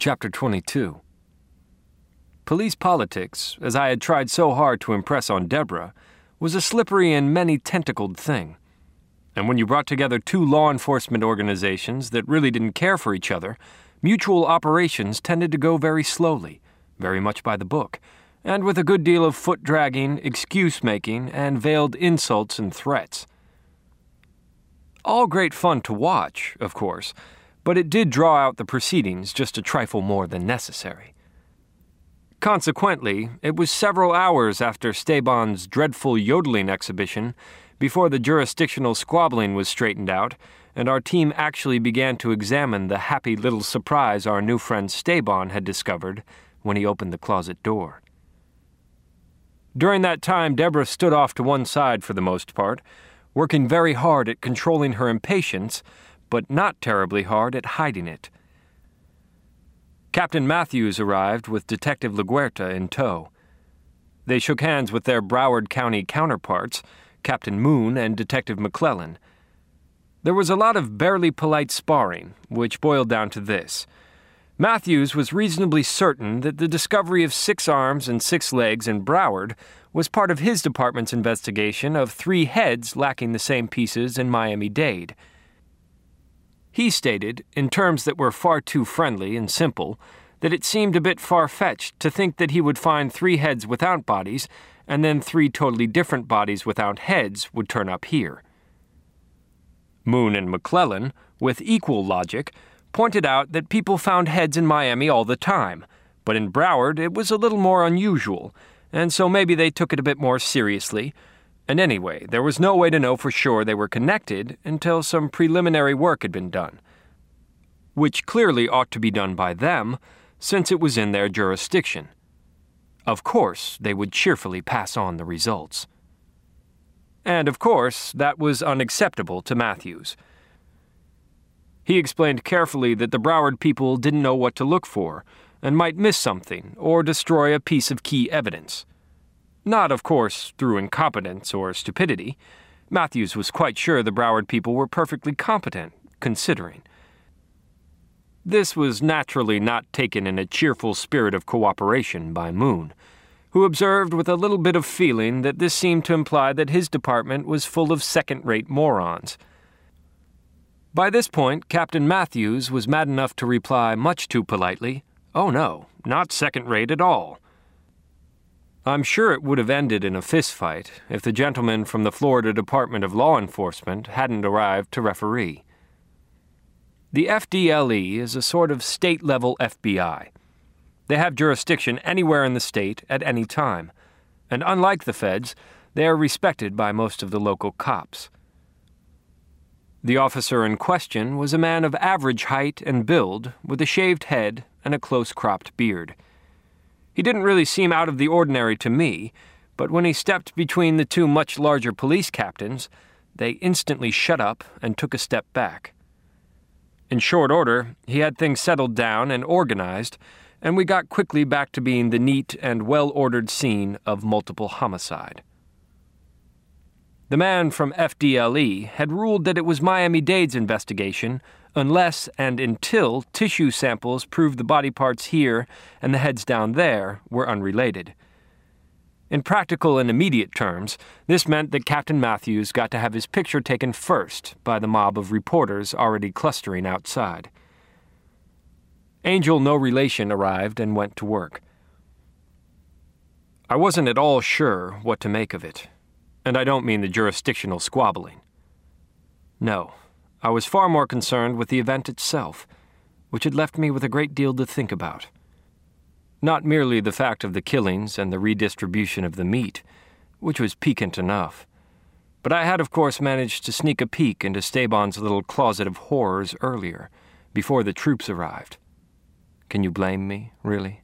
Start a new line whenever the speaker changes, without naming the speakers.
Chapter 22. Police politics, as I had tried so hard to impress on Deborah, was a slippery and many-tentacled thing. And when you brought together two law enforcement organizations that really didn't care for each other, mutual operations tended to go very slowly, very much by the book, and with a good deal of foot-dragging, excuse-making, and veiled insults and threats. All great fun to watch, of course, but it did draw out the proceedings just a trifle more than necessary. Consequently, it was several hours after Steban's dreadful yodeling exhibition before the jurisdictional squabbling was straightened out and our team actually began to examine the happy little surprise our new friend Steban had discovered when he opened the closet door. During that time, Deborah stood off to one side for the most part, working very hard at controlling her impatience, but not terribly hard at hiding it. Captain Matthews arrived with Detective LaGuerta in tow. They shook hands with their Broward County counterparts, Captain Moon and Detective McClellan. There was a lot of barely polite sparring, which boiled down to this. Matthews was reasonably certain that the discovery of 6 arms and 6 legs in Broward was part of his department's investigation of 3 heads lacking the same pieces in Miami-Dade. He stated, in terms that were far too friendly and simple, that it seemed a bit far-fetched to think that he would find 3 heads without bodies, and then 3 totally different bodies without heads would turn up here. Moon and McClellan, with equal logic, pointed out that people found heads in Miami all the time, but in Broward it was a little more unusual, and so maybe they took it a bit more seriously. And anyway, there was no way to know for sure they were connected until some preliminary work had been done, which clearly ought to be done by them, since it was in their jurisdiction. Of course, they would cheerfully pass on the results. And of course, that was unacceptable to Matthews. He explained carefully that the Broward people didn't know what to look for, and might miss something or destroy a piece of key evidence. Not, of course, through incompetence or stupidity. Matthews was quite sure the Broward people were perfectly competent, considering. This was naturally not taken in a cheerful spirit of cooperation by Moon, who observed with a little bit of feeling that this seemed to imply that his department was full of second-rate morons. By this point, Captain Matthews was mad enough to reply much too politely, "Oh no, not second-rate at all." I'm sure it would have ended in a fistfight if the gentleman from the Florida Department of Law Enforcement hadn't arrived to referee. The FDLE is a sort of state-level FBI. They have jurisdiction anywhere in the state at any time, and unlike the feds, they are respected by most of the local cops. The officer in question was a man of average height and build, with a shaved head and a close-cropped beard. He didn't really seem out of the ordinary to me, but when he stepped between the 2 much larger police captains, they instantly shut up and took a step back. In short order, he had things settled down and organized, and we got quickly back to being the neat and well-ordered scene of multiple homicide. The man from FDLE had ruled that it was Miami-Dade's investigation unless and until tissue samples proved the body parts here and the heads down there were unrelated. In practical and immediate terms, this meant that Captain Matthews got to have his picture taken first by the mob of reporters already clustering outside. Angel No Relation arrived and went to work. I wasn't at all sure what to make of it, and I don't mean the jurisdictional squabbling. No, I was far more concerned with the event itself, which had left me with a great deal to think about. Not merely the fact of the killings and the redistribution of the meat, which was piquant enough, but I had of course managed to sneak a peek into Steban's little closet of horrors earlier, before the troops arrived. Can you blame me, really?